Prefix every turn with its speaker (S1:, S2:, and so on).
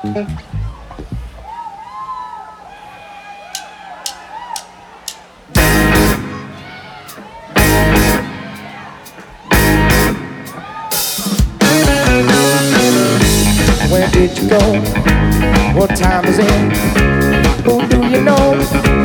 S1: Where did you go? What time is it? Who do you know?